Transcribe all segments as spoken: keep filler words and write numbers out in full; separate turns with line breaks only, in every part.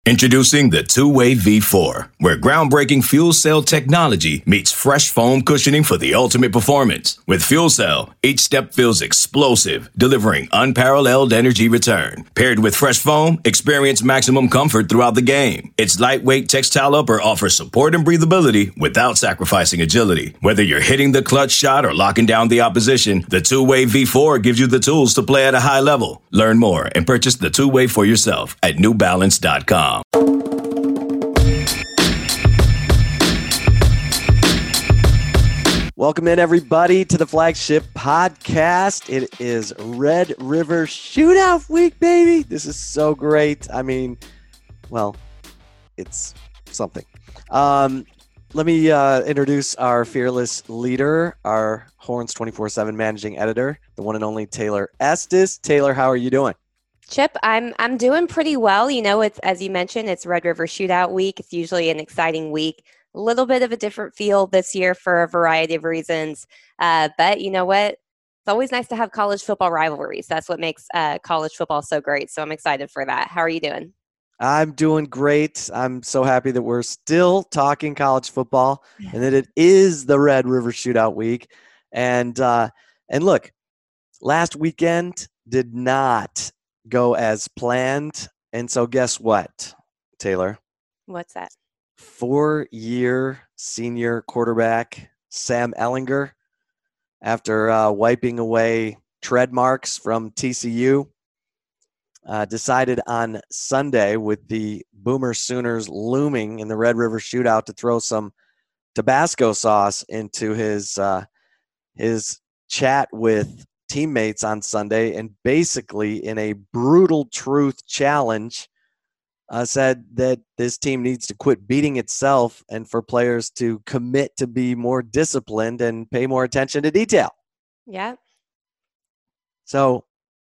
Introducing the Two-Way V four, where groundbreaking fuel cell technology meets fresh foam cushioning for the ultimate performance. With Fuel Cell, each step feels explosive, delivering unparalleled energy return. Paired with fresh foam, experience maximum comfort throughout the game. Its lightweight textile upper offers support and breathability without sacrificing agility. Whether you're hitting the clutch shot or locking down the opposition, the Two-Way V four gives you the tools to play at a high level. Learn more and purchase the Two-Way for yourself at new balance dot com.
Welcome in, everybody, to the flagship podcast. It is Red River Shootout Week, baby. This is so great. I mean, well, it's something. Um, let me uh, introduce our fearless leader, our Horns twenty-four seven managing editor, the one and only Taylor Estes. Taylor, how are you doing?
Chip, I'm I'm doing pretty well. You know, it's as you mentioned, it's Red River Shootout Week. It's usually an exciting week. A little bit of a different feel this year for a variety of reasons. Uh, but you know what? It's always nice to have college football rivalries. That's what makes uh, college football so great. So I'm excited for that. How are you doing?
I'm doing great. I'm so happy that we're still talking college football and that it is the Red River Shootout Week. And uh, and look, last weekend did not go as planned. And so guess what, Taylor?
What's that?
Four-year senior quarterback Sam Ehlinger, after uh, wiping away tread marks from T C U, uh, decided on Sunday, with the Boomer Sooners looming in the Red River Shootout, to throw some Tabasco sauce into his uh, his chat with teammates on Sunday, and basically, in a brutal truth challenge, Uh, said that this team needs to quit beating itself and for players to commit to be more disciplined and pay more attention to detail.
Yeah.
So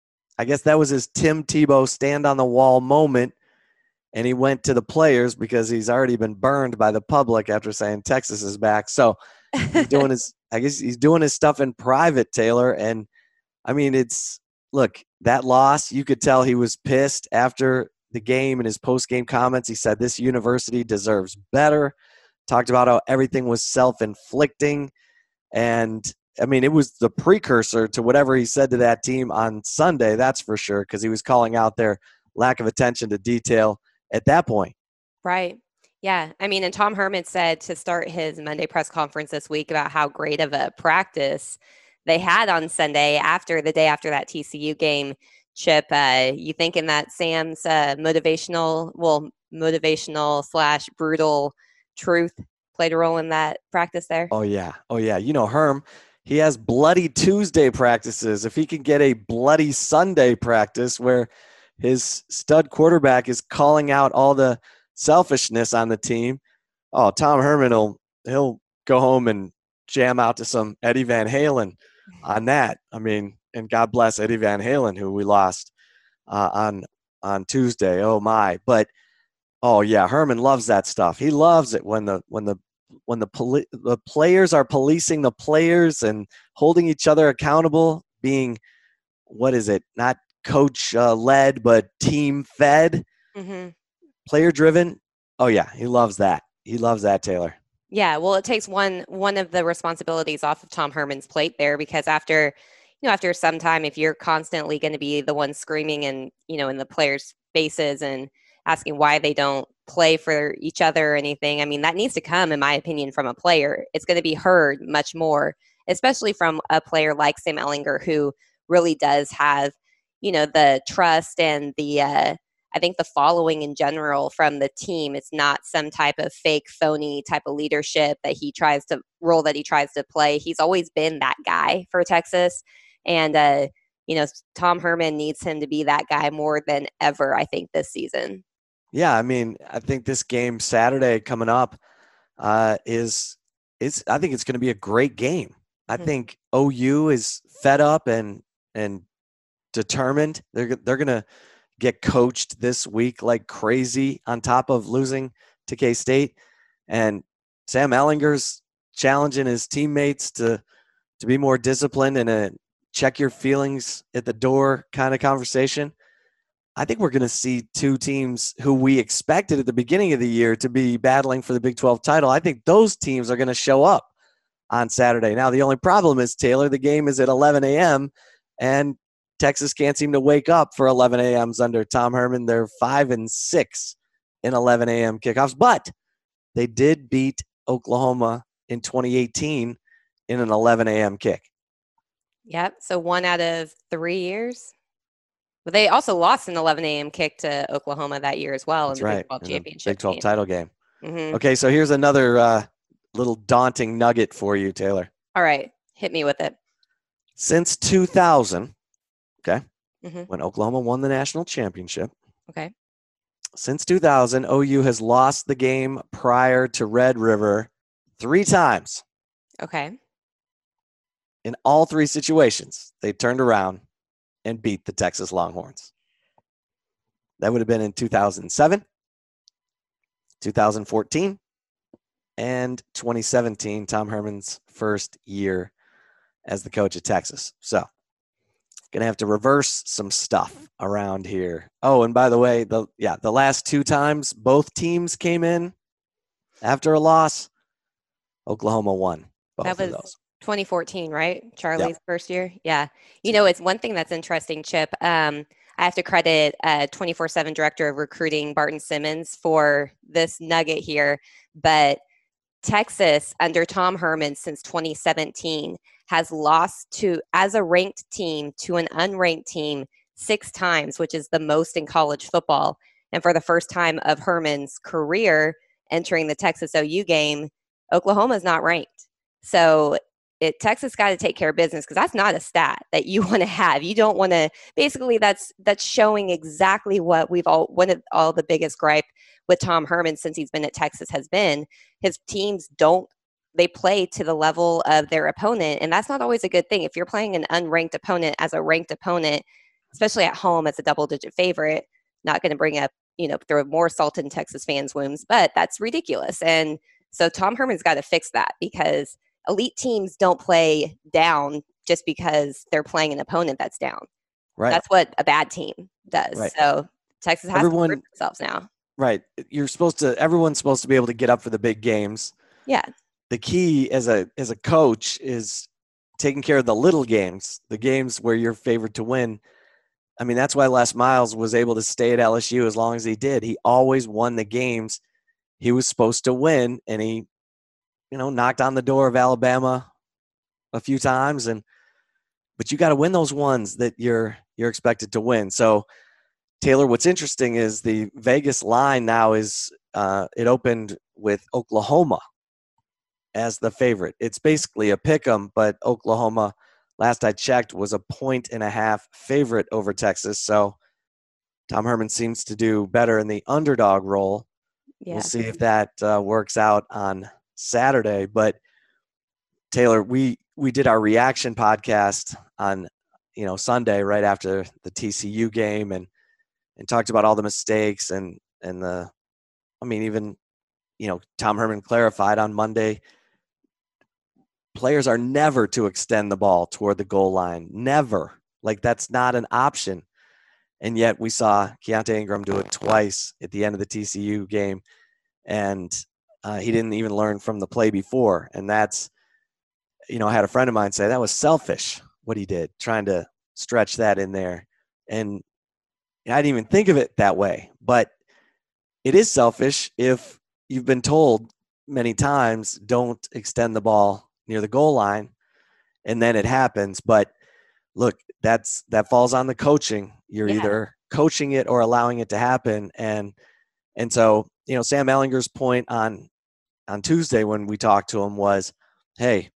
I guess that was his Tim Tebow stand on the wall moment. And he went to the players because he's already been burned by the public after saying Texas is back. So he's doing his, I guess he's doing his stuff in private, Taylor. And I mean, it's, look, that loss, you could tell he was pissed after the game. In his post-game comments, he said this university deserves better. Talked about how everything was self-inflicting. And, I mean, it was the precursor to whatever he said to that team on Sunday, that's for sure, because he was calling out their lack of attention to detail at that point.
Right. Yeah. I mean, and Tom Herman said to start his Monday press conference this week about how great of a practice they had on Sunday after the day after that T C U game. Chip, uh, you thinking that Sam's uh, motivational, well, motivational slash brutal truth played a role in that practice there?
Oh, yeah. Oh, yeah. You know, Herm, he has bloody Tuesday practices. If he can get a bloody Sunday practice where his stud quarterback is calling out all the selfishness on the team, oh, Tom Herman will he'll go home and jam out to some Eddie Van Halen on that. I mean, and God bless Eddie Van Halen, who we lost uh, on on Tuesday. Oh my! But oh yeah, Herman loves that stuff. He loves it when the when the when the poli- the players are policing the players and holding each other accountable. Being, what is it? Not coach uh, led, but team fed,
mm-hmm.
player driven. Oh yeah, he loves that. He loves that, Taylor.
Yeah, well, it takes one one of the responsibilities off of Tom Herman's plate there, because after. You know, after some time, if you're constantly going to be the one screaming and, you know, in the players' faces and asking why they don't play for each other or anything, I mean, that needs to come, in my opinion, from a player. It's going to be heard much more, especially from a player like Sam Ehlinger, who really does have, you know, the trust and the, uh, I think the following in general from the team. It's not some type of fake, phony type of leadership that he tries to, role that he tries to play. He's always been that guy for Texas. And, uh, you know, Tom Herman needs him to be that guy more than ever, I think, this season.
Yeah, I mean, I think this game Saturday coming up uh, is, is I think it's going to be a great game. I mm-hmm. think O U is fed up and and determined. They're they're going to get coached this week like crazy on top of losing to K-State. And Sam Ehlinger's challenging his teammates to to be more disciplined and a check your feelings at the door kind of conversation. I think we're going to see two teams who we expected at the beginning of the year to be battling for the Big twelve title. I think those teams are going to show up on Saturday. Now, the only problem is, Taylor, the game is at eleven a.m., and Texas can't seem to wake up for eleven a.m.s under Tom Herman. They're five and six in eleven a.m. kickoffs, but they did beat Oklahoma in twenty eighteen in an eleven a.m. kick.
Yep. So one out of three years. But they also lost an eleven a.m. kick to Oklahoma that year as well.
That's
in the
right.
Big twelve
in
championship
the Big twelve
game.
title game.
Mm-hmm.
Okay, so here's another uh, little daunting nugget for you, Taylor.
All right. Hit me with it.
Since two thousand, okay,
mm-hmm.
when Oklahoma won the national championship,
okay,
since two thousand, O U has lost the game prior to Red River three times.
Okay.
In all three situations, they turned around and beat the Texas Longhorns. That would have been in two thousand seven, two thousand fourteen, and twenty seventeen, Tom Herman's first year as the coach of Texas. So, going to have to reverse some stuff around here. Oh, and by the way, the yeah, the last two times both teams came in after a loss, Oklahoma won both
that was
of those.
twenty fourteen, right? Charlie's
Yep.
first year? Yeah. You know, it's one thing that's interesting, Chip. Um, I have to credit uh, twenty-four seven Director of Recruiting, Barton Simmons, for this nugget here. But Texas, under Tom Herman since twenty seventeen, has lost to, as a ranked team, to an unranked team six times, which is the most in college football. And for the first time of Herman's career entering the Texas O U game, Oklahoma's not ranked. So it Texas got to take care of business, because that's not a stat that you want to have. You don't want to, basically that's that's showing exactly what we've all, one of all the biggest gripe with Tom Herman since he's been at Texas has been his teams don't, they play to the level of their opponent. And that's not always a good thing. If you're playing an unranked opponent as a ranked opponent, especially at home as a double digit favorite, not going to bring up, you know, throw more salt in Texas fans' wounds, but that's ridiculous. And so Tom Herman's got to fix that, because elite teams don't play down just because they're playing an opponent that's down.
Right.
That's what a bad team does. Right. So Texas has
Everyone,
to prove themselves now.
Right. You're supposed to, everyone's supposed to be able to get up for the big games.
Yeah.
The key as a as a coach is taking care of the little games, the games where you're favored to win. I mean, that's why Les Miles was able to stay at L S U as long as he did. He always won the games he was supposed to win, and he, you know, knocked on the door of Alabama a few times, and but you got to win those ones that you're you're expected to win. So, Taylor, what's interesting is the Vegas line now is uh, it opened with Oklahoma as the favorite. It's basically a pick 'em, but Oklahoma, last I checked, was a point and a half favorite over Texas. So Tom Herman seems to do better in the underdog role. Yeah. We'll see if that uh, works out on Saturday. But Taylor, we we did our reaction podcast on, you know, Sunday right after the T C U game, and and talked about all the mistakes and and the, I mean, even, you know, Tom Herman clarified on Monday, players are never to extend the ball toward the goal line. Never. Like, that's not an option. And yet we saw Keontae Ingram do it twice at the end of the T C U game. And uh, he didn't even learn from the play before. And that's, you know, I had a friend of mine say that was selfish what he did, trying to stretch that in there. And I didn't even think of it that way. But it is selfish if you've been told many times, don't extend the ball near the goal line, and then it happens. But look, that's that falls on the coaching. You're yeah. either coaching it or allowing it to happen. And and so, you know, Sam Ehlinger's point on on Tuesday when we talked to him was, hey,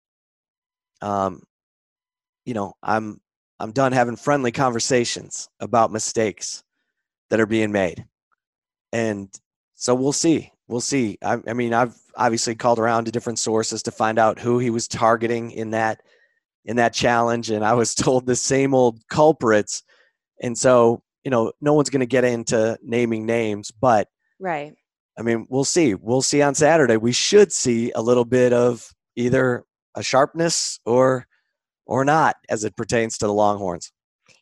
um, you know, I'm I'm done having friendly conversations about mistakes that are being made. And so we'll see. We'll see. I, I mean, I've obviously called around to different sources to find out who he was targeting in that in that challenge, and I was told the same old culprits. And so, you know, no one's going to get into naming names, but
right.
I mean, we'll see. We'll see on Saturday. We should see a little bit of either a sharpness or or not as it pertains to the Longhorns.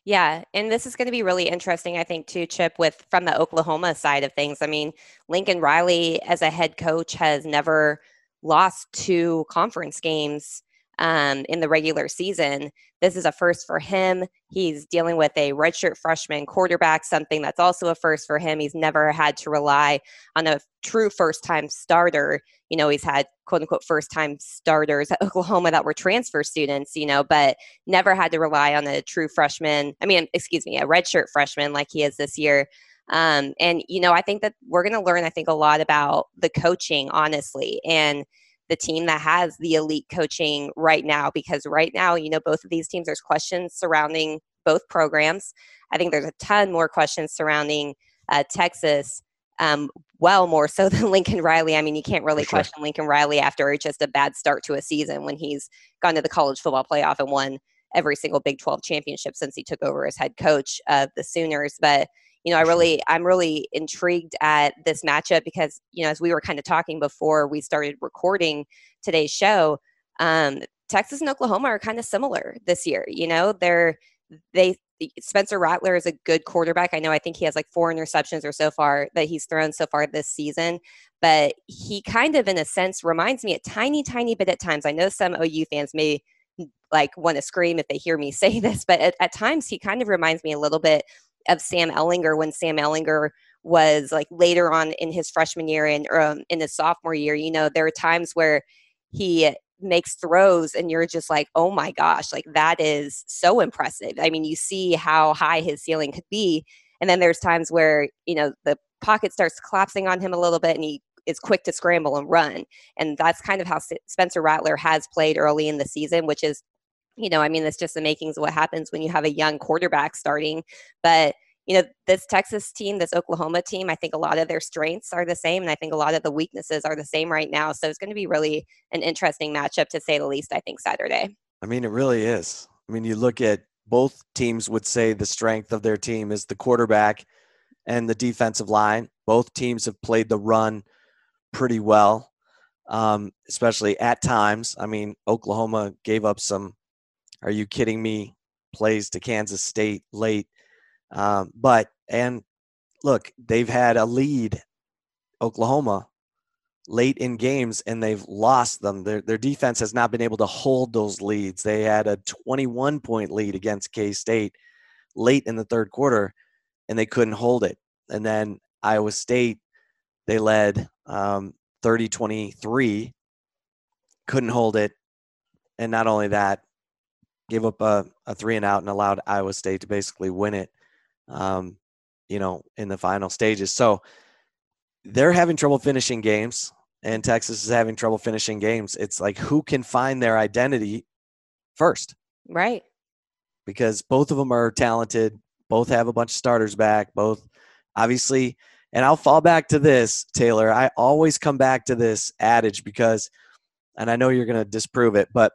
Yeah, and this is going to be really interesting, I think, too, Chip, with from the Oklahoma side of things. I mean, Lincoln Riley, as a head coach, has never lost two conference games um, in the regular season. This is a first for him. He's dealing with a redshirt freshman quarterback, something that's also a first for him. He's never had to rely on a true first-time starter. You know, he's had quote unquote first-time starters at Oklahoma that were transfer students, you know, but never had to rely on a true freshman. I mean, excuse me, a redshirt freshman like he is this year. Um, and, you know, I think that we're going to learn, I think, a lot about the coaching, honestly, and the team that has the elite coaching right now, because right now, you know, both of these teams, there's questions surrounding both programs. I think there's a ton more questions surrounding uh, Texas, um, well more so than Lincoln Riley. I mean, you can't really
For sure.
question Lincoln Riley after just a bad start to a season when he's gone to the college football playoff and won every single Big twelve championship since he took over as head coach of the Sooners. But you know, I really, I'm really intrigued at this matchup because, you know, as we were kind of talking before we started recording today's show, um, Texas and Oklahoma are kind of similar this year. You know, they're, they, Spencer Rattler is a good quarterback. I know, I think he has like four interceptions or so far that he's thrown so far this season, but he kind of, in a sense, reminds me a tiny, tiny bit at times. I know some O U fans may like want to scream if they hear me say this, but at, at times he kind of reminds me a little bit of Sam Ehlinger when Sam Ehlinger was like later on in his freshman year and um, in his sophomore year. You know, there are times where he makes throws and you're just like, oh my gosh, like that is so impressive. I mean, you see how high his ceiling could be. And then there's times where, you know, the pocket starts collapsing on him a little bit and he is quick to scramble and run. And that's kind of how S- Spencer Rattler has played early in the season, which is, you know, I mean, that's just the makings of what happens when you have a young quarterback starting. But, you know, this Texas team, this Oklahoma team, I think a lot of their strengths are the same. And I think a lot of the weaknesses are the same right now. So it's going to be really an interesting matchup, to say the least, I think, Saturday.
I mean, it really is. I mean, you look at both teams would say the strength of their team is the quarterback and the defensive line. Both teams have played the run pretty well, um, especially at times. I mean, Oklahoma gave up some, are you kidding me, plays to Kansas State late. Um, but, and look, they've had a lead, Oklahoma, late in games, and they've lost them. Their, their defense has not been able to hold those leads. They had a twenty-one point lead against K-State late in the third quarter, and they couldn't hold it. And then Iowa State, they led um, thirty twenty-three, couldn't hold it. And not only that, gave up a, a three and out and allowed Iowa State to basically win it, um, you know, in the final stages. So they're having trouble finishing games, and Texas is having trouble finishing games. It's like, who can find their identity first?
Right.
Because both of them are talented. Both have a bunch of starters back. Both, obviously, and I'll fall back to this, Taylor. I always come back to this adage because, and I know you're going to disprove it, but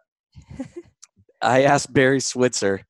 I asked Barry Switzer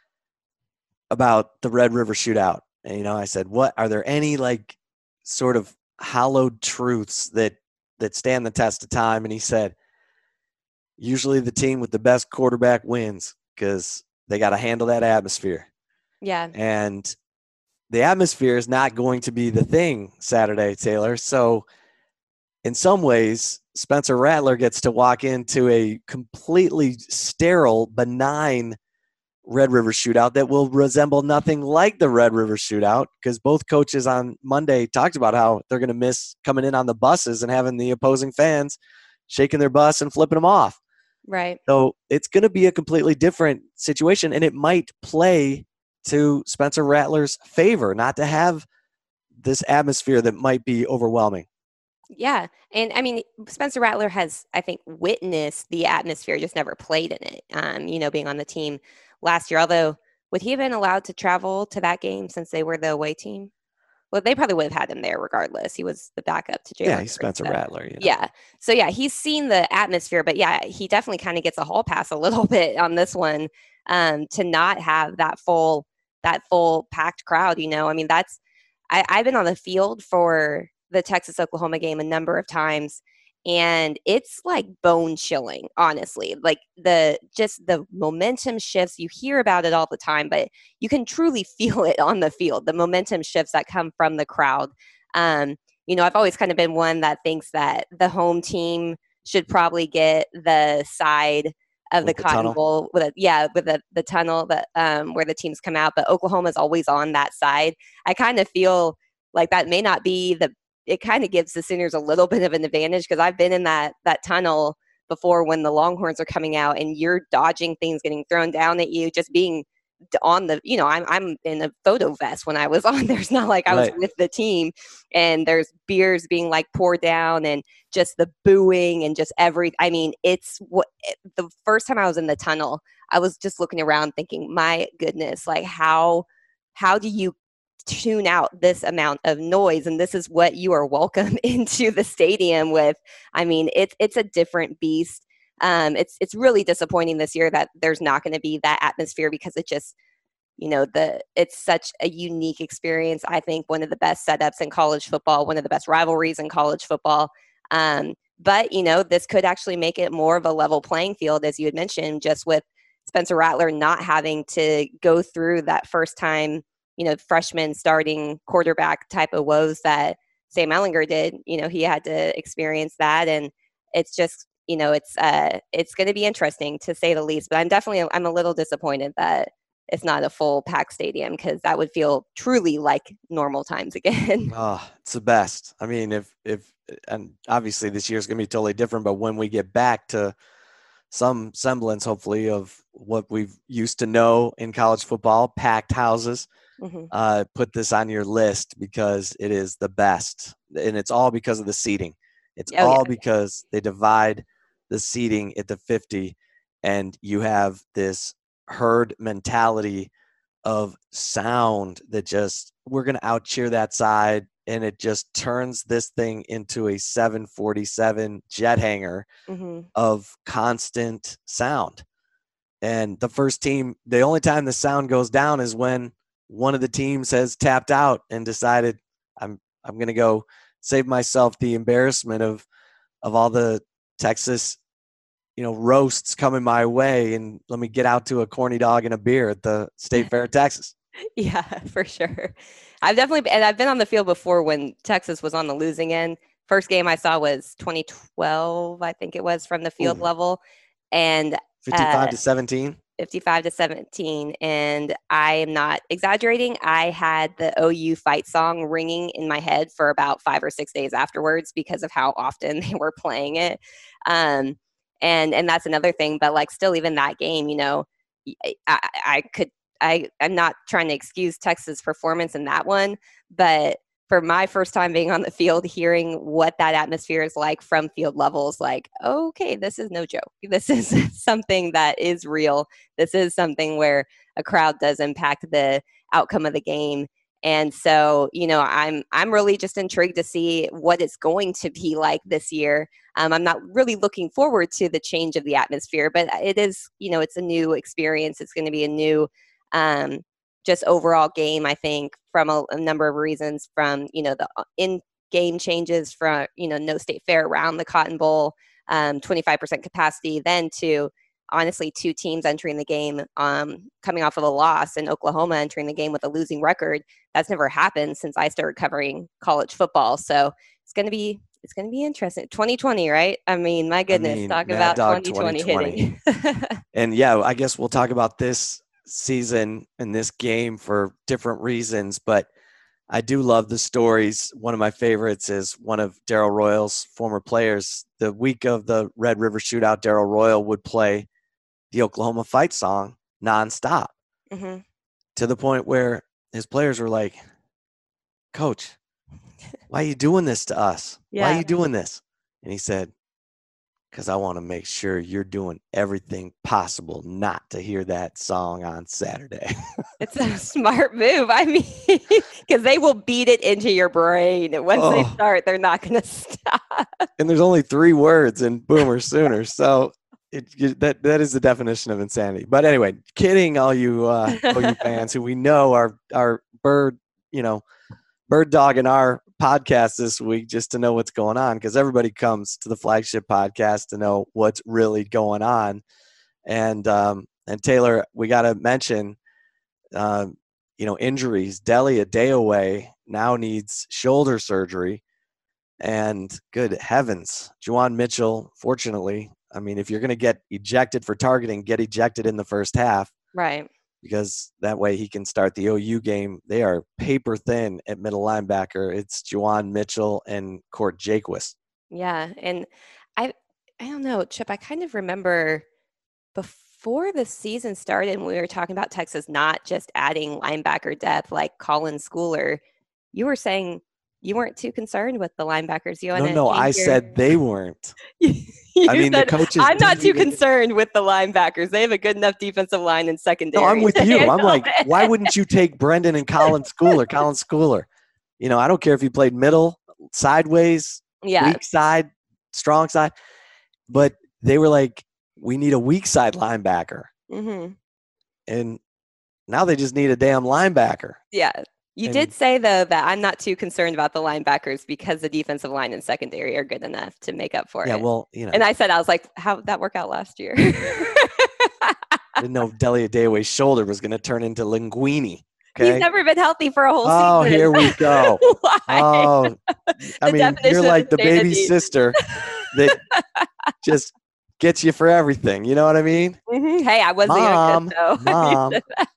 about the Red River Shootout. And, you know, I said, what, are there any like sort of hallowed truths that, that stand the test of time? And he said, usually the team with the best quarterback wins because they got to handle that atmosphere.
Yeah.
And the atmosphere is not going to be the thing Saturday, Taylor. So in some ways, Spencer Rattler gets to walk into a completely sterile, benign Red River Shootout that will resemble nothing like the Red River Shootout, because both coaches on Monday talked about how they're going to miss coming in on the buses and having the opposing fans shaking their bus and flipping them off.
Right.
So it's going to be a completely different situation, and it might play to Spencer Rattler's favor not to have this atmosphere that might be overwhelming.
Yeah. And I mean, Spencer Rattler has, I think, witnessed the atmosphere, just never played in it, um, you know, being on the team last year. Although, would he have been allowed to travel to that game since they were the away team? Well, they probably would have had him there regardless. He was the backup to Jalen.
Yeah, he's
Hurts,
Spencer
so.
Rattler. You know?
Yeah. So, yeah, he's seen the atmosphere. But, yeah, he definitely kind of gets a hall pass a little bit on this one, um, to not have that full that full packed crowd. You know, I mean, that's I, I've been on the field for the Texas-Oklahoma game a number of times, and it's like bone chilling, honestly. Like the just the momentum shifts, you hear about it all the time, but you can truly feel it on the field, the momentum shifts that come from the crowd. Um, you know, I've always kind of been one that thinks that the home team should probably get the side of
With
the
the
Cotton
tunnel?
Bowl with a yeah with the, the tunnel that um, where the teams come out, but Oklahoma's always on that side. I kind of feel like that may not be the it kind of gives the Sooners a little bit of an advantage, because I've been in that that tunnel before when the Longhorns are coming out and you're dodging things getting thrown down at you, just being on the, you know, I'm I'm in a photo vest when I was on there. It's not like I was
Right.
with the team, and there's beers being like poured down and just the booing and just every, I mean, it's what the first time I was in the tunnel, I was just looking around thinking, my goodness, like how how do you tune out this amount of noise? And this is what you are welcome into the stadium with. I mean, it's it's a different beast. Um, it's it's really disappointing this year that there's not going to be that atmosphere, because it just, you know, the it's such a unique experience. I think one of the best setups in college football, one of the best rivalries in college football. Um, but you know, this could actually make it more of a level playing field, as you had mentioned, just with Spencer Rattler not having to go through that first time, you know, freshman starting quarterback type of woes that Sam Ehlinger did. You know, he had to experience that, and it's just, you know, it's uh, it's going to be interesting to say the least. But I'm definitely I'm a little disappointed that it's not a full packed stadium, because that would feel truly like normal times again.
Oh, it's the best. I mean, if if and obviously this year's going to be totally different, but when we get back to some semblance, hopefully, of what we've used to know in college football, packed houses,
Mm-hmm.
uh, put this on your list because it is the best, and it's all because of the seating. It's
Oh yeah.
all because they divide the seating at the fifty, and you have this herd mentality of sound that just, we're going to out cheer that side, and it just turns this thing into a seven forty-seven jet hangar
Mm-hmm.
of constant sound. And the first team, the only time the sound goes down is when one of the teams has tapped out and decided, I'm I'm going to go save myself the embarrassment of of all the Texas, you know, roasts coming my way, and let me get out to a corny dog and a beer at the State Fair of Texas.
Yeah, for sure. I've definitely, and I've been on the field before when Texas was on the losing end. First game I saw was twenty twelve, I think it was, from the field
Ooh,
level, and
fifty-five
uh,
to seventeen.
fifty-five to seventeen. And I am not exaggerating. I had the O U fight song ringing in my head for about five or six days afterwards, because of how often they were playing it. Um, and and that's another thing. But like, still, even that game, you know, I, I could. I, I'm not trying to excuse Texas' performance in that one, but for my first time being on the field, hearing what that atmosphere is like from field levels, like, okay, this is no joke. This is something that is real. This is something where a crowd does impact the outcome of the game. And so, you know, I'm I'm really just intrigued to see what it's going to be like this year. Um, I'm not really looking forward to the change of the atmosphere, but it is, you know, it's a new experience. It's going to be a new um, just overall game, I think, from a, a number of reasons, from, you know, the in-game changes, from, you know, no state fair around the Cotton Bowl, um, twenty-five percent capacity, then to honestly two teams entering the game um, coming off of a loss, and Oklahoma entering the game with a losing record. That's never happened since I started covering college football. So it's going to be it's going to be interesting. twenty twenty, right? I mean, my
I
goodness,
mean,
talk
Mad
about
Dog
twenty twenty
twenty twenty.
hitting.
And yeah, I guess we'll talk about this season and this game for different reasons, but I do love the stories. One of my favorites is one of Darrell Royal's former players. The week of the Red River Shootout, Darrell Royal would play the Oklahoma fight song nonstop,
Mm-hmm.
to the point where his players were like, Coach, why are you doing this to us? Why are
Yeah.
you doing this? And he said, because I want to make sure you're doing everything possible not to hear that song on Saturday.
It's a smart move. I mean, because they will beat it into your brain. Once they
Oh,
start, they're not going to stop.
and there's only three words in Boomer Sooner. So it, that that is the definition of insanity. But anyway, kidding all you uh, O U fans who we know are are bird, you know, bird dogging our podcast this week just to know what's going on, because everybody comes to the flagship podcast to know what's really going on. And um, and Taylor, we got to mention, uh, you know, injuries. Dele Adeoye now needs shoulder surgery. And good heavens, Juwan Mitchell, fortunately, I mean, if you're going to get ejected for targeting, get ejected in the first half.
Right.
Because that way he can start the O U game. They are paper thin at middle linebacker. It's Juwan Mitchell and Court Jaquist.
Yeah. And I, I don't know, Chip, I kind of remember before the season started, when we were talking about Texas not just adding linebacker depth like Colin Schooler, you were saying you weren't too concerned with the linebackers. You
no, no, I
your...
said they weren't. I mean,
said,
the coaches.
I'm not too
even...
concerned with the linebackers. They have a good enough defensive line and secondary.
No, I'm with you. I'm like, why wouldn't you take Brendan and Colin Schooler? Colin Schooler. You know, I don't care if he played middle, sideways,
yeah.
weak side, strong side. But they were like, we need a weak side linebacker.
Mm-hmm.
And now they just need a damn linebacker.
Yeah. You and, did say, though, that I'm not too concerned about the linebackers because the defensive line and secondary are good enough to make up for
yeah,
it.
Yeah, well, you know.
And I said, I was like, how did that work out last year?
I didn't know Dele Adeoye's shoulder was going to turn into linguini. Okay?
He's never been healthy for a whole
oh,
season.
Oh, here we go.
Why?
Oh, I mean, you're like the baby sister that just gets you for everything. You know what I mean?
Mm-hmm. Hey, I was
Mom,
the youngest, though.
Mom,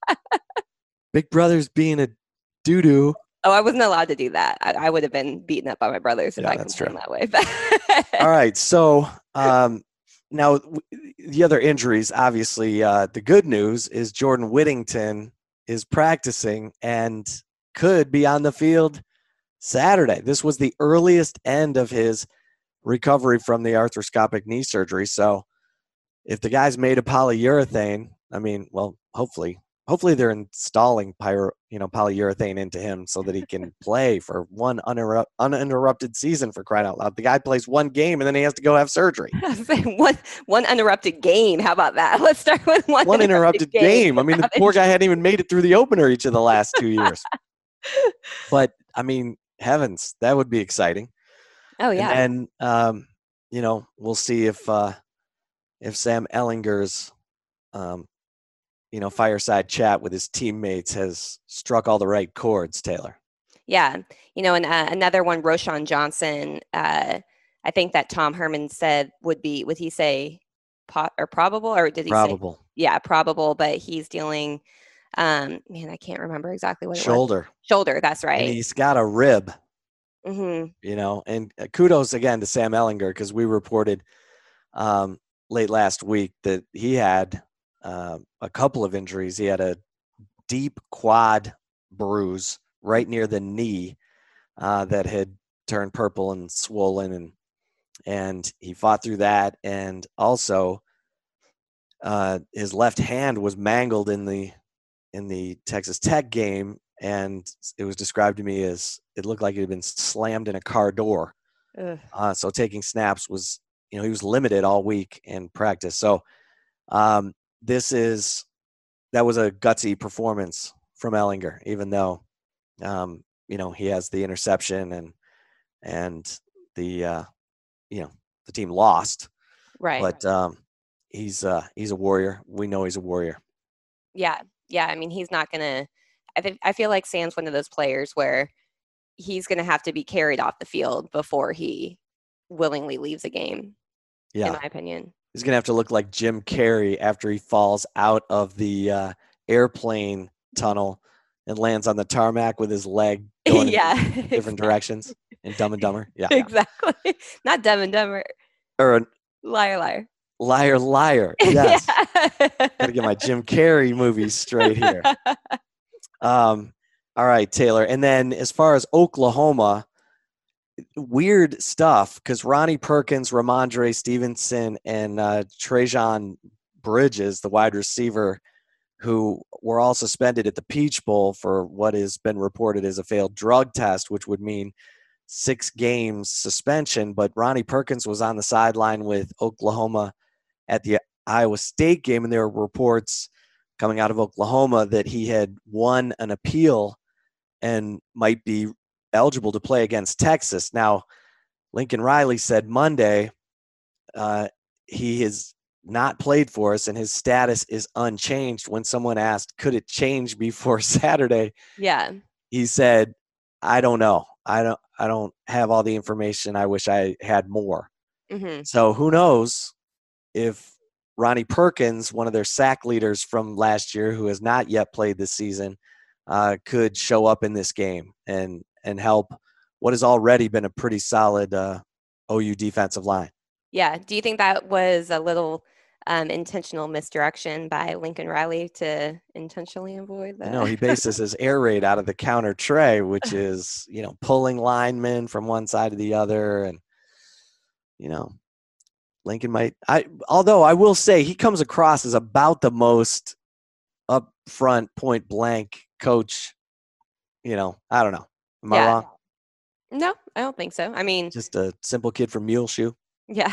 Big Brother's being a doo-doo.
Oh, I wasn't allowed to do that. I, I would have been beaten up by my brothers if
yeah,
I
that's
complained
true.
that way.
All right. So um, now w- the other injuries, obviously, uh, the good news is Jordan Whittington is practicing and could be on the field Saturday. This was the earliest end of his recovery from the arthroscopic knee surgery. So if the guy's made of polyurethane, I mean, well, hopefully, hopefully they're installing pyro, you know, polyurethane into him so that he can play for one uninterru- uninterrupted season, for crying out loud. The guy plays one game and then he has to go have surgery.
one, one uninterrupted game. How about that? Let's start with one,
one uninterrupted game. game. I mean, the poor guy hadn't even made it through the opener each of the last two years. But, I mean, heavens, that would be exciting.
Oh, yeah.
And then, um, you know, we'll see if uh, if Sam Ehlinger's, um, you know, fireside chat with his teammates has struck all the right chords, Taylor.
Yeah. You know, and uh, another one, Roschon Johnson, uh, I think that Tom Herman said would be, would he say po- or probable, or did he
probable.
say? Yeah, probable, but he's dealing, um, man, I can't remember exactly what it
Shoulder.
was. Shoulder, that's right.
And he's got a rib.
Mm-hmm.
You know, and kudos again to Sam Ehlinger, because we reported um, late last week that he had uh, a couple of injuries. He had a deep quad bruise right near the knee uh, that had turned purple and swollen, and and he fought through that. And also, uh, his left hand was mangled in the in the Texas Tech game, and it was described to me as it looked like it had been slammed in a car door. Uh, so taking snaps was, you know, he was limited all week in practice. So um, this is, that was a gutsy performance from Ehlinger, even though, um, you know, he has the interception and, and the, uh, you know, the team lost.
Right.
But um, he's, uh, he's a warrior. We know he's a warrior.
Yeah. Yeah. I mean, he's not going to, I think, I feel like Sam's one of those players where he's going to have to be carried off the field before he willingly leaves a game. Yeah. In my opinion.
He's going to have to look like Jim Carrey after he falls out of the uh, airplane tunnel and lands on the tarmac with his leg going
yeah,
in different
exactly.
directions in Dumb and Dumber. Yeah.
Exactly. Not Dumb and Dumber.
Or a
Liar, liar.
Liar, liar. Yes. Got to get my Jim Carrey movies straight here. Um, all right, Taylor. And then as far as Oklahoma, weird stuff, because Ronnie Perkins, Ramondre Stevenson, and uh, Trajan Bridges, the wide receiver, who were all suspended at the Peach Bowl for what has been reported as a failed drug test, which would mean six games suspension. But Ronnie Perkins was on the sideline with Oklahoma at the Iowa State game, and there were reports coming out of Oklahoma that he had won an appeal and might be eligible to play against Texas. Now, Lincoln Riley said Monday uh, he has not played for us and his status is unchanged. When someone asked, could it change before Saturday?
Yeah.
He said, I don't know. I don't, I don't have all the information. I wish I had more.
Mm-hmm.
So who knows if Ronnie Perkins, one of their sack leaders from last year, who has not yet played this season, uh, could show up in this game and, and help what has already been a pretty solid uh, O U defensive line.
Yeah. Do you think that was a little um, intentional misdirection by Lincoln Riley to intentionally avoid that?
No, he bases his air raid out of the counter tray, which is, you know, pulling linemen from one side to the other. And, you know, Lincoln might, I, although I will say he comes across as about the most upfront, point blank coach. You know, I don't know. Am
yeah.
I wrong?
No, I don't think so. I mean,
just a simple kid from Muleshoe.
Yeah.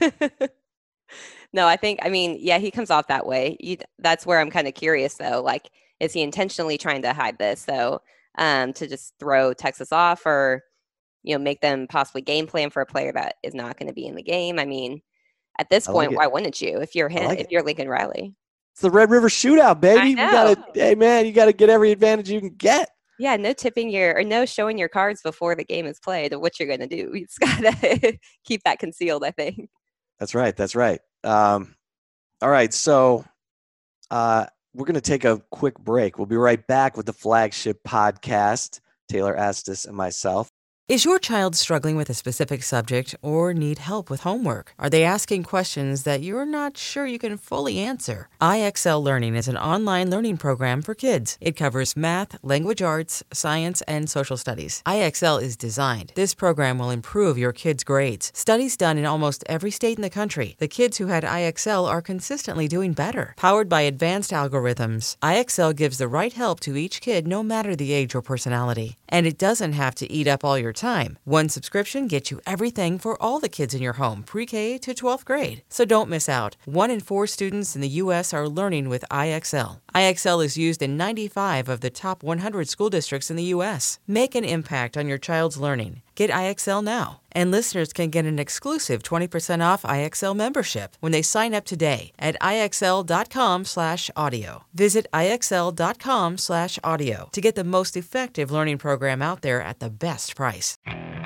No, I think, I mean, yeah, he comes off that way. You, that's where I'm kind of curious, though. Like, is he intentionally trying to hide this, though, um, to just throw Texas off or, you know, make them possibly game plan for a player that is not going to be in the game? I mean, at this
I
point,
like
why wouldn't you if you're him,
like
if
it.
you're Lincoln Riley?
It's the Red River Shootout, baby.
I
We gotta, hey man, you gotta get every advantage you can get.
Yeah, no tipping your or no showing your cards before the game is played of what you're going to do. You just gotta keep that concealed, I think.
That's right. That's right. Um, all right. So uh, we're going to take a quick break. We'll be right back with the flagship podcast, Taylor Estes and myself.
Is your child struggling with a specific subject or need help with homework? Are they asking questions that you're not sure you can fully answer? I X L Learning is an online learning program for kids. It covers math, language arts, science, and social studies. I X L is designed. This program will improve your kids' grades. Studies done in almost every state in the country. The kids who had I X L are consistently doing better. Powered by advanced algorithms, I X L gives the right help to each kid no matter the age or personality. And it doesn't have to eat up all your time. One subscription gets you everything for all the kids in your home, pre-K to twelfth grade. So don't miss out. One in four students in the U S are learning with I X L. I X L is used in ninety-five of the top one hundred school districts in the U S. Make an impact on your child's learning. Get I X L now. And listeners can get an exclusive twenty percent off I X L membership when they sign up today at IXL.com slash audio. Visit IXL.com slash audio to get the most effective learning program out there at the best price.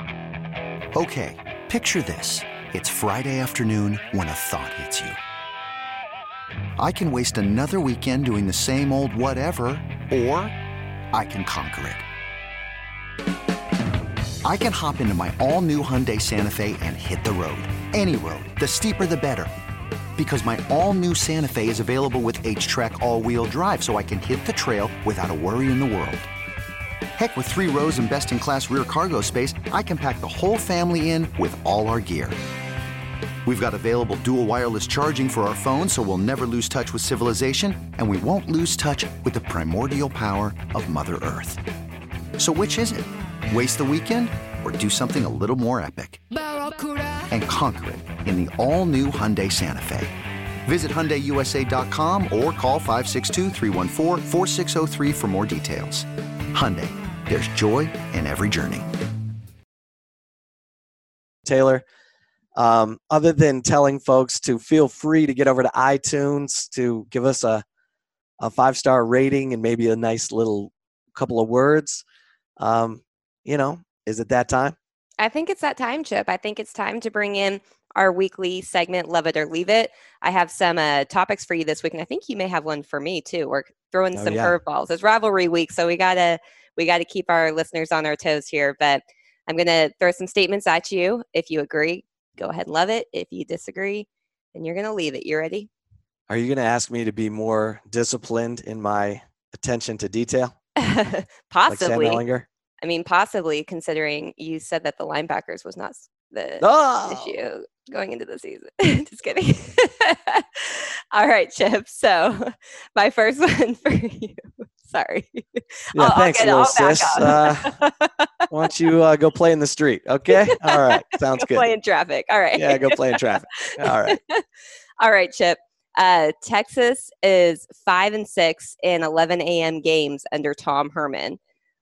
Okay, picture this. It's Friday afternoon when a thought hits you. I can waste another weekend doing the same old whatever, or I can conquer it. I can hop into my all-new Hyundai Santa Fe and hit the road. Any road. The steeper, the better. Because my all-new Santa Fe is available with H-Track all-wheel drive, so I can hit the trail without a worry in the world. Heck, with three rows and best-in-class rear cargo space, I can pack the whole family in with all our gear. We've got available dual wireless charging for our phones, so we'll never lose touch with civilization, and we won't lose touch with the primordial power of Mother Earth. So which is it? Waste the weekend or do something a little more epic? And conquer it in the all-new Hyundai Santa Fe. Visit Hyundai U S A dot com or call five six two, three one four, four six zero three for more details. Hyundai, there's joy in every journey.
Taylor, um, other than telling folks to feel free to get over to iTunes to give us a, a five-star rating and maybe a nice little couple of words, um, you know, is it that time?
I think it's that time, Chip. I think it's time to bring in our weekly segment, Love It or Leave It. I have some uh, topics for you this week, and I think you may have one for me too. We're throwing
oh,
some
yeah.
curveballs. It's rivalry week, so we gotta we gotta keep our listeners on their toes here. But I'm gonna throw some statements at you. If you agree, go ahead and love it. If you disagree, then you're gonna leave it. You ready?
Are you gonna ask me to be more disciplined in my attention to detail?
Possibly.
Like Sam Ehlinger?
I mean, possibly, considering you said that the linebackers was not the
oh!
issue going into the season. Just kidding. All right, Chip. So my first one for you. Sorry.
Yeah,
I'll,
thanks,
I'll
little
get,
sis. Uh, why don't you uh, go play in the street, okay? All right. Sounds
go
good.
Play in traffic. All right.
Yeah, go play in traffic. All right.
All right, Chip. Uh, Texas is five and six in eleven a.m. games under Tom Herman.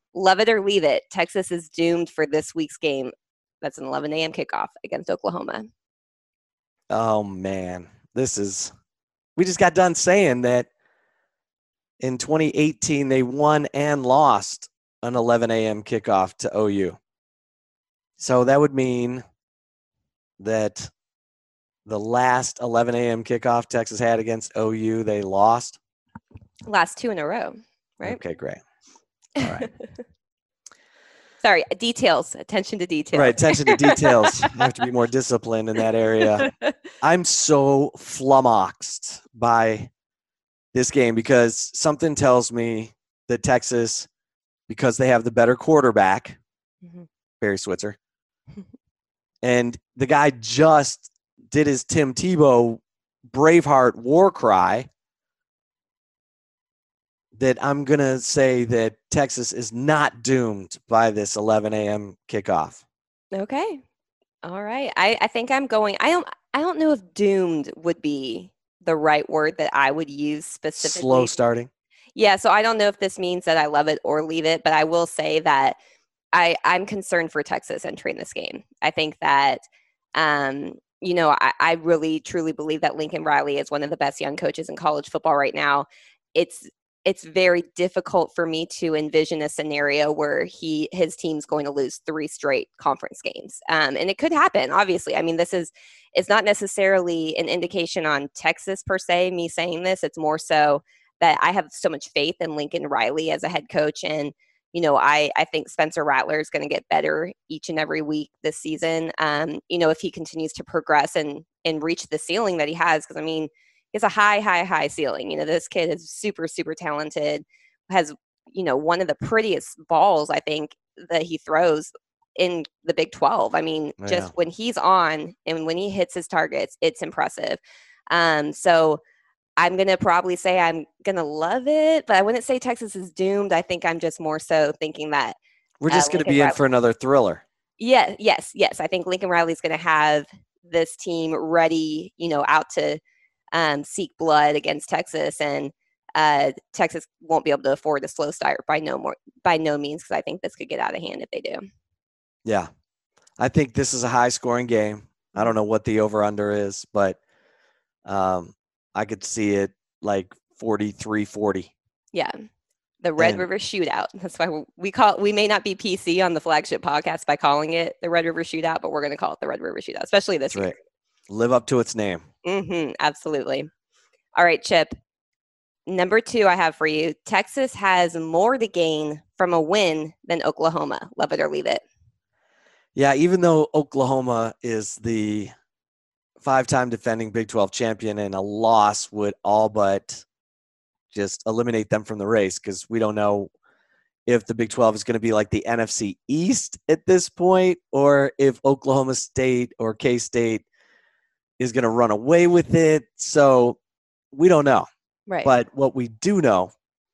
love it or leave it. Texas is doomed for this week's game. That's an eleven a.m. kickoff against Oklahoma.
Oh, man. This is – we just got done saying that in twenty eighteen they won and lost an eleven a.m. kickoff to O U. So that would mean that the last eleven a.m. kickoff Texas had against O U, they lost.
Last two in a row, right?
Okay, great. All right.
Sorry, details. Attention to details.
Right, attention to details. You have to be more disciplined in that area. I'm so flummoxed by this game because something tells me that Texas, because they have the better quarterback, mm-hmm. Barry Switzer, and the guy just did his Tim Tebow Braveheart war cry, that I'm going to say that Texas is not doomed by this eleven a.m. kickoff.
Okay. All right. I, I think I'm going – I don't I don't know if doomed would be the right word that I would use specifically.
Slow starting?
Yeah, so I don't know if this means that I love it or leave it, but I will say that I, I'm concerned for Texas entering this game. I think that um, – you know, I, I really, truly believe that Lincoln Riley is one of the best young coaches in college football right now. It's it's very difficult for me to envision a scenario where he his team's going to lose three straight conference games. Um, and it could happen, obviously. I mean, this is it's not necessarily an indication on Texas per se, me saying this. It's more so that I have so much faith in Lincoln Riley as a head coach. And You know, I, I think Spencer Rattler is going to get better each and every week this season. Um, you know, if he continues to progress and and reach the ceiling that he has, because I mean, he has a high, high, high ceiling. You know, this kid is super, super talented. Has you know one of the prettiest balls I think that he throws in the Big twelve. I mean,
yeah.
just when he's on and when he hits his targets, it's impressive. Um, so. I'm going to probably say I'm going to love it, but I wouldn't say Texas is doomed. I think I'm just more so thinking that
we're just uh, going to be
Riley,
in for another thriller.
Yeah, yes, yes. I think Lincoln Riley's going to have this team ready, you know, out to um, seek blood against Texas, and uh, Texas won't be able to afford a slow start by no more, by no means, because I think this could get out of hand if they do.
Yeah, I think this is a high-scoring game. I don't know what the over/under is, but um, I could see it like forty-three forty.
Yeah. The Red
and,
River Shootout. That's why we call we may not be P C on the flagship podcast by calling it the Red River Shootout, but we're going to call it the Red River Shootout, especially this
year.
Right.
Live up to its name.
Mm-hmm, absolutely. All right, Chip. Number two I have for you. Texas has more to gain from a win than Oklahoma. Love it or leave it.
Yeah, even though Oklahoma is the five-time defending Big twelve champion, and a loss would all but just eliminate them from the race, because we don't know if the Big twelve is going to be like the N F C East at this point, or if Oklahoma State or K-State is going to run away with it. So we don't know.
Right.
But what we do know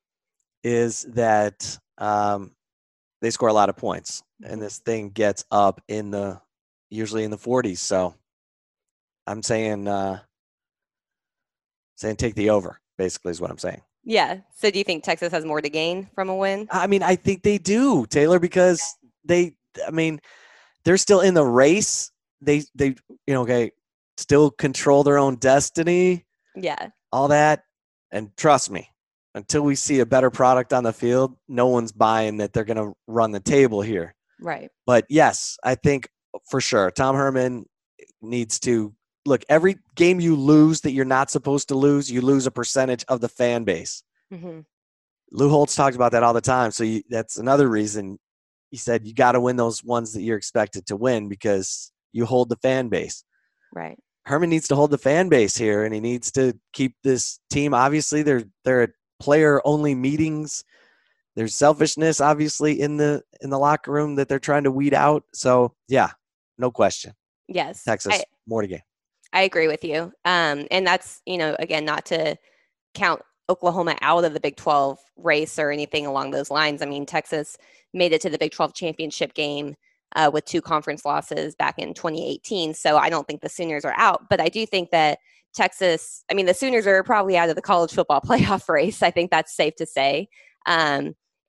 is that um, they score a lot of points, and this thing gets up in the usually in the forties. So I'm saying, uh, saying take the over, basically, is what I'm saying.
Yeah. So do you think Texas has more to gain from a win?
I mean, I think they do, Taylor, because they, I mean, they're still in the race. They, they, you know, okay, still control their own destiny.
Yeah.
All that. And trust me, until we see a better product on the field, no one's buying that they're going to run the table here.
Right.
But yes, I think for sure, Tom Herman needs to, look, every game you lose that you're not supposed to lose, you lose a percentage of the fan base.
Mm-hmm.
Lou Holtz talks about that all the time. So you, that's another reason he said you got to win those ones that you're expected to win, because you hold the fan base.
Right.
Herman needs to hold the fan base here, and he needs to keep this team. Obviously, they're they're at player-only meetings. There's selfishness, obviously, in the in the locker room that they're trying to weed out. So, yeah, no question.
Yes.
Texas,
I,
more to gain.
I agree with you. Um, and that's, you know, again, not to count Oklahoma out of the Big twelve race or anything along those lines. I mean, Texas made it to the Big twelve championship game uh, with two conference losses back in twenty eighteen. So I don't think the Sooners are out, but I do think that Texas, I mean, the Sooners are probably out of the college football playoff race. I think that's safe to say. Um,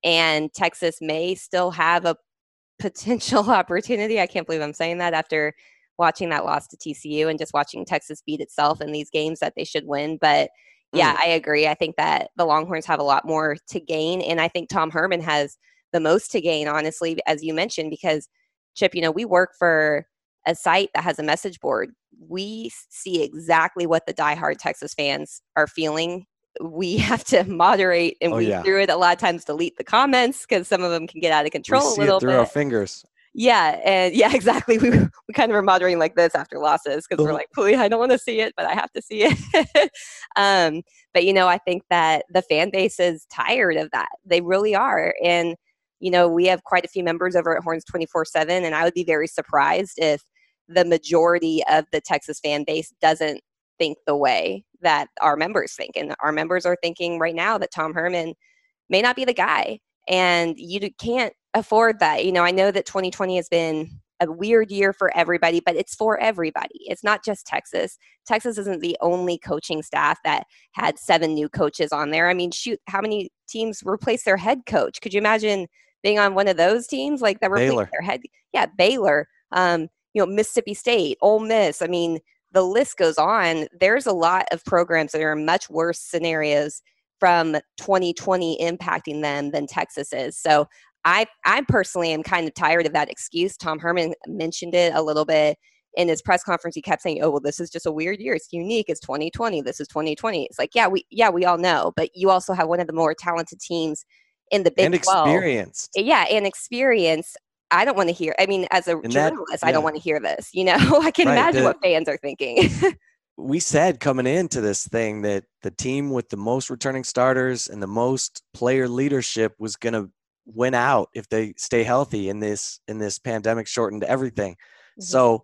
and Texas may still have a potential opportunity. I can't believe I'm saying that after watching that loss to T C U and just watching Texas beat itself in these games that they should win. But yeah, mm. I agree. I think that the Longhorns have a lot more to gain. And I think Tom Herman has the most to gain, honestly, as you mentioned, because Chip, you know, we work for a site that has a message board. We see exactly what the diehard Texas fans are feeling. We have to moderate and oh, we yeah. through it a lot of times delete the comments because some of them can get out of control
we see
a little
it through
bit.
our fingers.
Yeah, and yeah, exactly. We we kind of are moderating like this after losses because we're like, please, I don't want to see it, but I have to see it. um, but you know, I think that the fan base is tired of that. They really are, and you know, we have quite a few members over at Horns twenty-four seven, and I would be very surprised if the majority of the Texas fan base doesn't think the way that our members think, and our members are thinking right now that Tom Herman may not be the guy, and you can't afford that. You know, I know that twenty twenty has been a weird year for everybody, but it's for everybody. It's not just Texas. Texas isn't the only coaching staff that had seven new coaches on there. I mean, shoot, how many teams replaced their head coach? Could you imagine being on one of those teams like that replaced
Baylor.
their head? Yeah, Baylor, um, you know, Mississippi State, Ole Miss. I mean, the list goes on. There's a lot of programs that are in much worse scenarios from twenty twenty impacting them than Texas is. So I, I personally am kind of tired of that excuse. Tom Herman mentioned it a little bit in his press conference. He kept saying, oh, well, this is just a weird year. It's unique. It's twenty twenty. This is twenty twenty. It's like, yeah, we, yeah, we all know, but you also have one of the more talented teams in the Big
and
twelve.
Experienced.
Yeah. And experience. I don't want to hear, I mean, as a
and
journalist,
that, yeah.
I don't want to hear this, you know, I can right, imagine the, what fans are thinking.
We said coming into this thing that the team with the most returning starters and the most player leadership was going to win out if they stay healthy in this in this pandemic shortened everything. Mm-hmm. So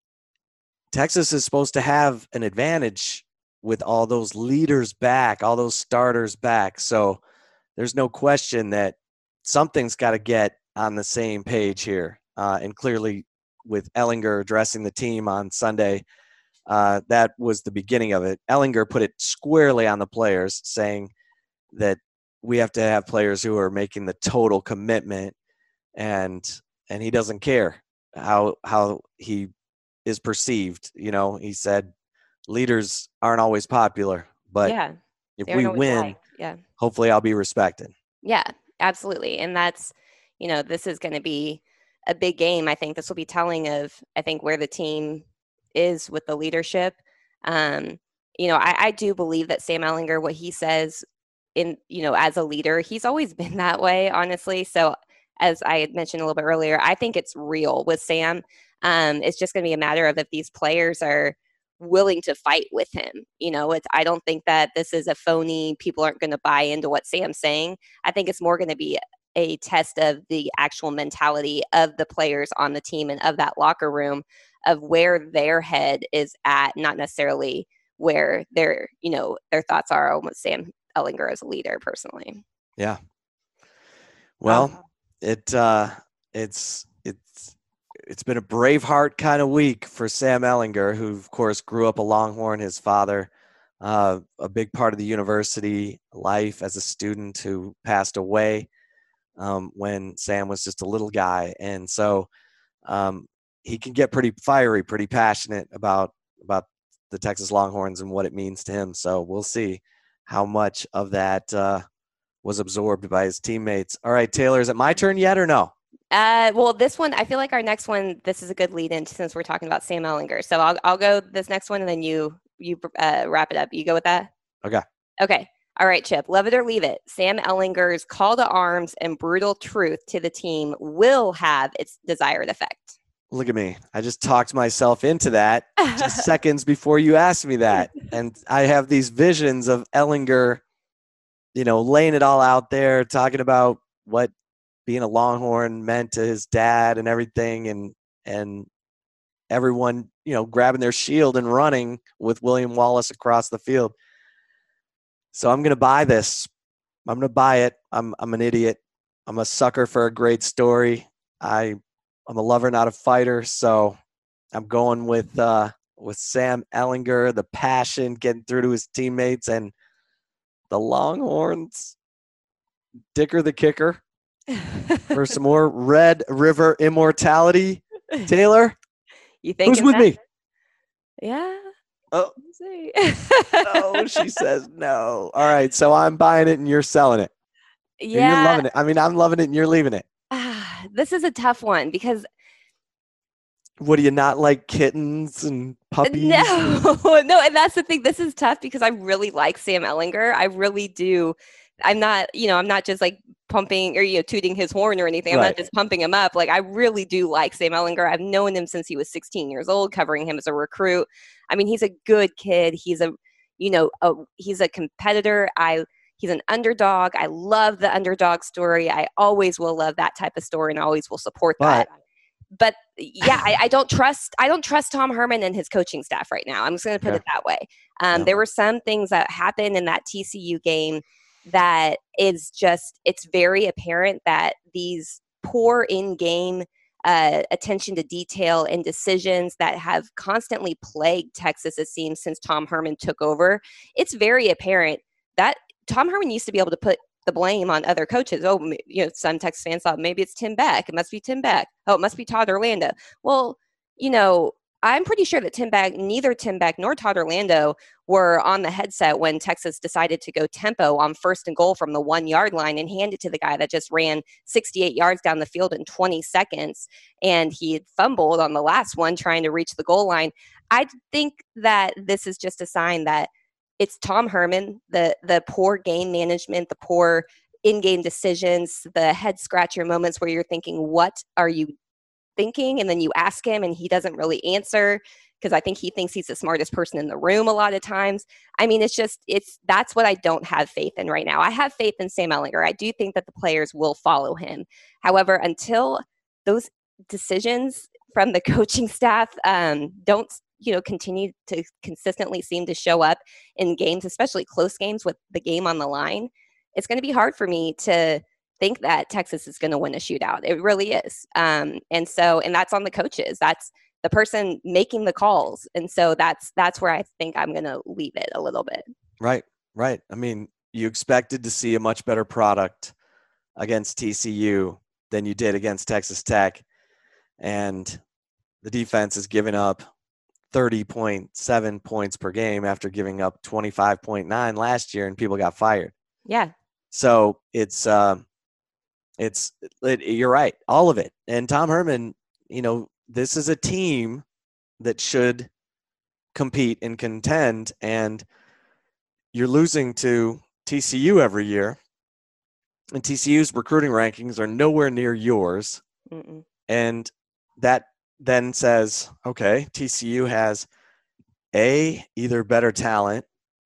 Texas is supposed to have an advantage with all those leaders back, all those starters back. So there's no question that something's got to get on the same page here. Uh, and clearly with Ehlinger addressing the team on Sunday, uh, that was the beginning of it. Ehlinger put it squarely on the players, saying that we have to have players who are making the total commitment, and and he doesn't care how how he is perceived. You know, he said leaders aren't always popular, but
yeah,
if we win,
liked. yeah,
hopefully I'll be respected.
Yeah, absolutely. And that's, you know, this is going to be a big game. I think this will be telling of, I think, where the team is with the leadership. Um, you know, I, I do believe that Sam Ehlinger, what he says in, you know, as a leader, he's always been that way, honestly. So as I had mentioned a little bit earlier, I think it's real with Sam. Um, it's just going to be a matter of if these players are willing to fight with him. You know, it's, I don't think that this is a phony, people aren't going to buy into what Sam's saying. I think it's more going to be a test of the actual mentality of the players on the team and of that locker room, of where their head is at, not necessarily where their, you know, their thoughts are on what Sam Ehlinger as a leader personally.
Yeah. Well, um, it, uh, it's, it's, it's been a Braveheart kind of week for Sam Ehlinger, who of course grew up a Longhorn, his father, uh, a big part of the university life as a student, who passed away um, when Sam was just a little guy. And so um, he can get pretty fiery, pretty passionate about, about the Texas Longhorns and what it means to him. So we'll see how much of that uh, was absorbed by his teammates. All right, Taylor, is it my turn yet or no?
Uh, well, this one, I feel like our next one, this is a good lead in since we're talking about Sam Ehlinger. So I'll, I'll go this next one and then you, you uh, wrap it up. You go with that?
Okay.
Okay. All right, Chip, love it or leave it. Sam Ehlinger's call to arms and brutal truth to the team will have its desired effect.
Look at me. I just talked myself into that just seconds before you asked me that. And I have these visions of Ehlinger, you know, laying it all out there, talking about what being a Longhorn meant to his dad and everything. And, and everyone, you know, grabbing their shield and running with William Wallace across the field. So I'm going to buy this. I'm going to buy it. I'm I'm an idiot. I'm a sucker for a great story. I, I'm a lover, not a fighter. So I'm going with uh, with Sam Ehlinger, the passion getting through to his teammates, and the Longhorns. Dicker the kicker. for some more Red River immortality. Taylor,
You think
who's with
that?
me?
Yeah.
Oh,
We'll see.
no, she says no. All right, so I'm buying it and you're selling it. You're
Yeah.
loving it. I mean, I'm loving it and you're leaving it.
Ah, this is a tough one because
What do you not like, kittens and puppies?
no, no, and that's the thing. This is tough because I really like Sam Ellinger. I really do. I'm not, you know, I'm not just like pumping or, you know, tooting his horn or anything. I'm
Right.
not just pumping him up. Like, I really do like Sam Ellinger. I've known him since he was sixteen years old, covering him as a recruit. I mean, he's a good kid. He's a, you know, a, he's a competitor. I, he's an underdog. I love the underdog story. I always will love that type of story and always will support that.
But
But yeah, I, I don't trust. I don't trust Tom Herman and his coaching staff right now. I'm just going to put
Okay.
it that way. Um,
Yeah.
There were some things that happened in that T C U game that is just. It's very apparent that these poor in-game uh, attention to detail and decisions that have constantly plagued Texas, it seems, since Tom Herman took over. It's very apparent that Tom Herman used to be able to put the blame on other coaches. Oh, you know, some Texas fans thought maybe it's Tim Beck. It must be Tim Beck. Oh, it must be Todd Orlando. Well, you know, I'm pretty sure that Tim Beck, neither Tim Beck nor Todd Orlando were on the headset when Texas decided to go tempo on first and goal from the one yard line and hand it to the guy that just ran sixty-eight yards down the field in twenty seconds. And he had fumbled on the last one trying to reach the goal line. I think that this is just a sign that it's Tom Herman, the the poor game management, the poor in-game decisions, the head scratcher moments where you're thinking, what are you thinking? And then you ask him and he doesn't really answer because I think he thinks he's the smartest person in the room a lot of times. I mean, it's just, it's that's what I don't have faith in right now. I have faith in Sam Ellinger. I do think that the players will follow him. However, until those decisions from the coaching staff um, don't you know, continue to consistently seem to show up in games, especially close games with the game on the line, it's going to be hard for me to think that Texas is going to win a shootout. It really is. Um, and so, and that's on the coaches. That's the person making the calls. And so that's, that's where I think I'm going to leave it a little bit.
Right, right. I mean, you expected to see a much better product against T C U than you did against Texas Tech. And the defense is giving up thirty point seven points per game after giving up twenty-five point nine last year, and people got fired.
Yeah.
So it's, um, it's, it, you're right, all of it. And Tom Herman, you know, this is a team that should compete and contend, and you're losing to T C U every year, and T C U's recruiting rankings are nowhere near yours.
Mm-mm.
And that then says, okay, T C U has A, either better talent,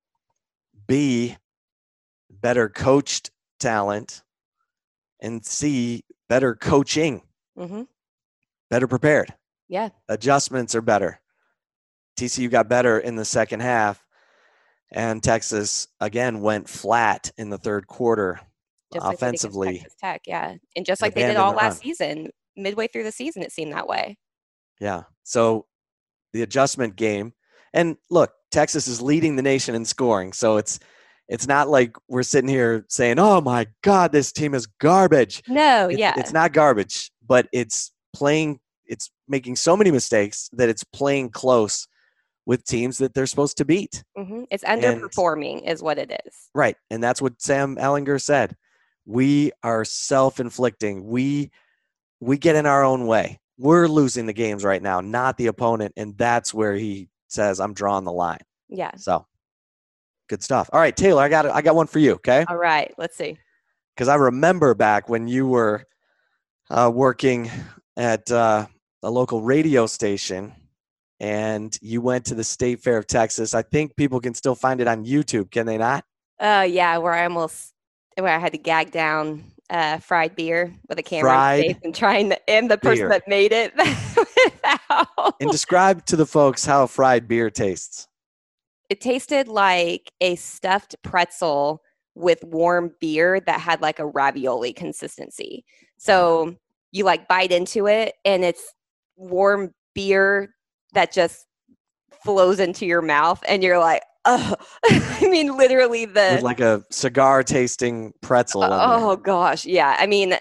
B, better coached talent, and C, better coaching,
Mm-hmm.
better prepared.
Yeah.
Adjustments are better. T C U got better in the second half, and Texas, again, went flat in the third quarter
Just like they did against
offensively.
Texas Tech, yeah. And just like they did
abandoned
all
the
last
run.
season, midway through the season, it seemed that way.
Yeah. So the adjustment game, and look, Texas is leading the nation in scoring. So it's it's not like we're sitting here saying, "Oh my God, this team is garbage."
No,
It's,
yeah.
it's not garbage, but it's playing. It's making so many mistakes that it's playing close with teams that they're supposed to beat.
Mm-hmm. It's
And-
underperforming is what it is.
Right, and that's what Sam Ellinger said. We are self-inflicting. We we get in our own way. We're losing the games right now, not the opponent, and that's where he says, "I'm drawing the line."
Yeah.
So, good stuff. All right, Taylor, I got I got one for you, okay?
All right. Let's see.
Because I remember back when you were uh, working at uh, a local radio station, and you went to the State Fair of Texas. I think people can still find it on YouTube, can they not?
Uh, yeah, where I almost, where I had to gag down uh, fried beer with a camera
Fried
in face and trying to, and the person
beer.
that made it without.
And describe to the folks how fried beer tastes.
It tasted like a stuffed pretzel with warm beer that had like a ravioli consistency. So you like bite into it and it's warm beer that just flows into your mouth and you're like, oh, I mean, literally the,
With like a cigar tasting pretzel. in there.
oh gosh. Yeah. I mean,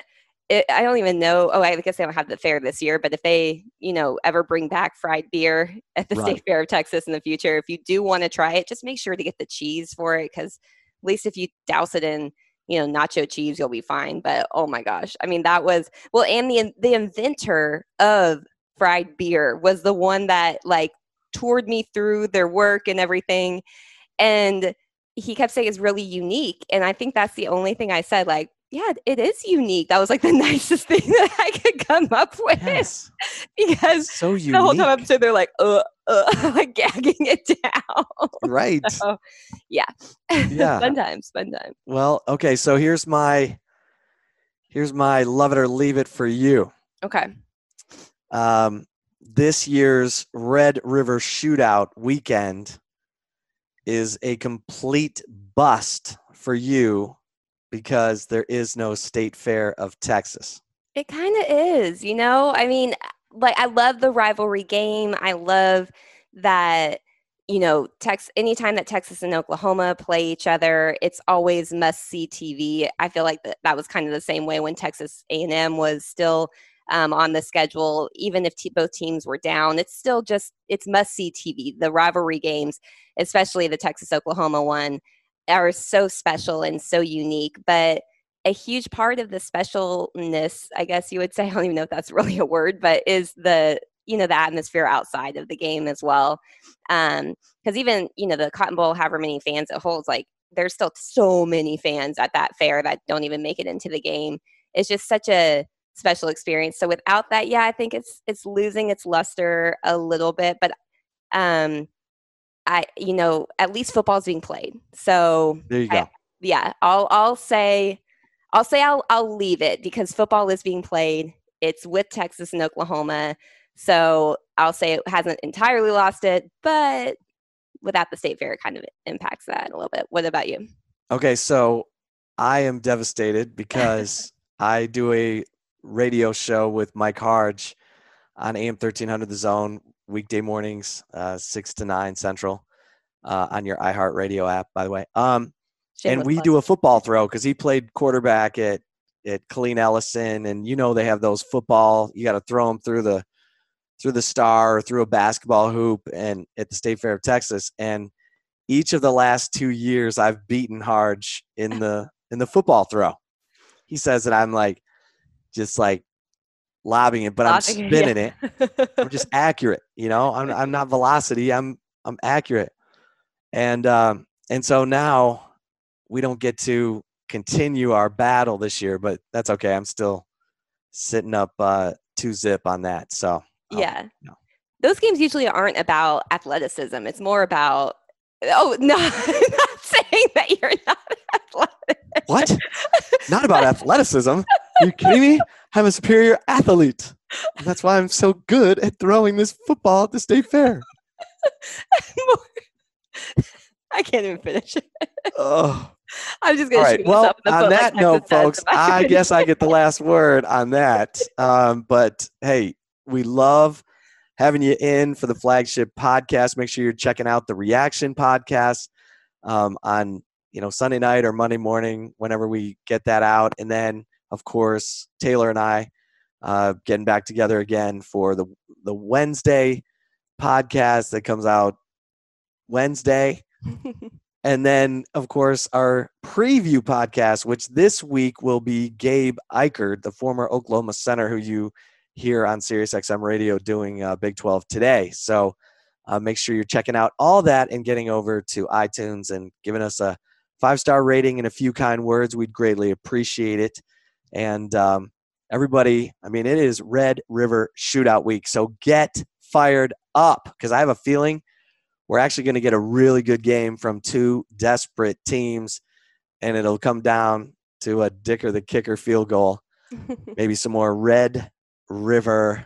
it, I don't even know. Oh, I guess they don't have the fair this year, but if they, you know, ever bring back fried beer at the
Right.
State Fair of Texas in the future, if you do want to try it, just make sure to get the cheese for it, because at least if you douse it in, you know, nacho cheese, you'll be fine. But oh my gosh, I mean, that was well, and the the inventor of fried beer was the one that like toured me through their work and everything, and he kept saying it's really unique, and I think that's the only thing I said, like, yeah, it is unique. That was like the nicest thing that I could come up with.
Yes.
Because
So unique.
the whole time I'm sitting there like, uh, uh, like gagging it down.
Right.
So, yeah.
Yeah.
Fun times, fun times.
Well, okay. So here's my, here's my love it or leave it for you.
Okay.
Um, this year's Red River Shootout weekend is a complete bust for you because there is no State Fair of Texas.
It kind of is, you know? I mean, like, I love the rivalry game. I love that, you know, Tex- anytime that Texas and Oklahoma play each other, it's always must-see T V. I feel like that, that was kind of the same way when Texas A and M was still um, on the schedule. Even if t- both teams were down, it's still just, it's must-see T V. The rivalry games, especially the Texas-Oklahoma one, are so special and so unique. But a huge part of the specialness, I guess you would say, I don't even know if that's really a word, but is the, you know, the atmosphere outside of the game as well. Um, because even, you know, the Cotton Bowl, however many fans it holds, like there's still so many fans at that fair that don't even make it into the game. It's just such a special experience. So without that, yeah, I think it's it's losing its luster a little bit, but um I, you know, at least football is being played. So
There you go.
I, yeah, I'll, I'll say, I'll say I'll, I'll leave it because football is being played. It's with Texas and Oklahoma. So I'll say it hasn't entirely lost it, but without the State Fair, it kind of impacts that a little bit. What about you?
Okay. So I am devastated because I do a radio show with Mike Harge on A M thirteen hundred The Zone weekday mornings, uh, six to nine central, uh, on your iHeartRadio app, by the way. Um,
Shameless
and we
plug.
do a football throw because he played quarterback at, at Killeen Ellison. And, you know, they have those football, you got to throw them through the, through the star or through a basketball hoop and at the State Fair of Texas. And each of the last two years I've beaten Harge in the, in the football throw. He says that I'm like, just like, lobbing it, but I'm
Lobbing it,
spinning
yeah.
it. I'm just accurate, you know. I'm I'm not velocity. I'm I'm accurate, and um and so now we don't get to continue our battle this year, but that's okay. I'm still sitting up uh, two zip on that. So I'll-
Yeah.
no.
Those games usually aren't about athleticism. It's more about, oh, no, I'm not saying that you're not athletic.
What? Not about athleticism. Are you kidding me? I'm a superior athlete. And that's why I'm so good at throwing this football at the State Fair.
I can't even finish it.
Oh.
I'm just
All
going to
right.
shoot
Well,
myself in the
on
foot
that
like
note,
Texas does
folks,
if I
I
finish
guess I
it.
get the last word on that. Um, but hey, we love having you in for the flagship podcast. Make sure you're checking out the Reaction podcast um, on you know Sunday night or Monday morning, whenever we get that out. And then, of course, Taylor and I uh, getting back together again for the the Wednesday podcast that comes out Wednesday. And then, of course, our preview podcast, which this week will be Gabe Eichert, the former Oklahoma center who you hear on SiriusXM Radio doing uh, Big twelve today. So uh, make sure you're checking out all that and getting over to iTunes and giving us a five-star rating and a few kind words. We'd greatly appreciate it. And um, everybody, I mean, it is Red River Shootout Week. So get fired up because I have a feeling we're actually going to get a really good game from two desperate teams, and it'll come down to a Dicker the Kicker field goal. Maybe some more Red River,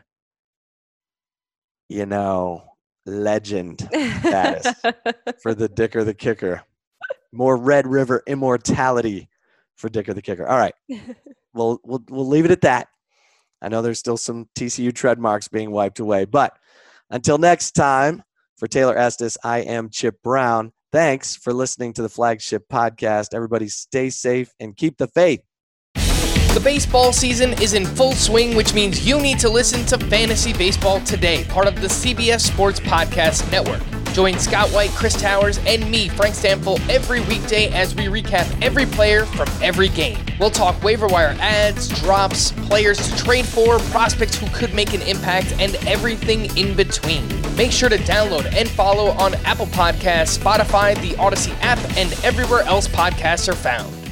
you know, legend status for the Dicker the Kicker. More Red River immortality for Dicker the Kicker. All right. We'll, we'll, we'll leave it at that. I know there's still some T C U trademarks being wiped away, but until next time, for Taylor Estes, I am Chip Brown. Thanks for listening to the Flagship Podcast. Everybody stay safe and keep the faith.
The baseball season is in full swing, which means you need to listen to Fantasy Baseball Today, part of the C B S Sports Podcast Network. Join Scott White, Chris Towers, and me, Frank Stample, every weekday as we recap every player from every game. We'll talk waiver wire ads, drops, players to trade for, prospects who could make an impact, and everything in between. Make sure to download and follow on Apple Podcasts, Spotify, the Odyssey app, and everywhere else podcasts are found.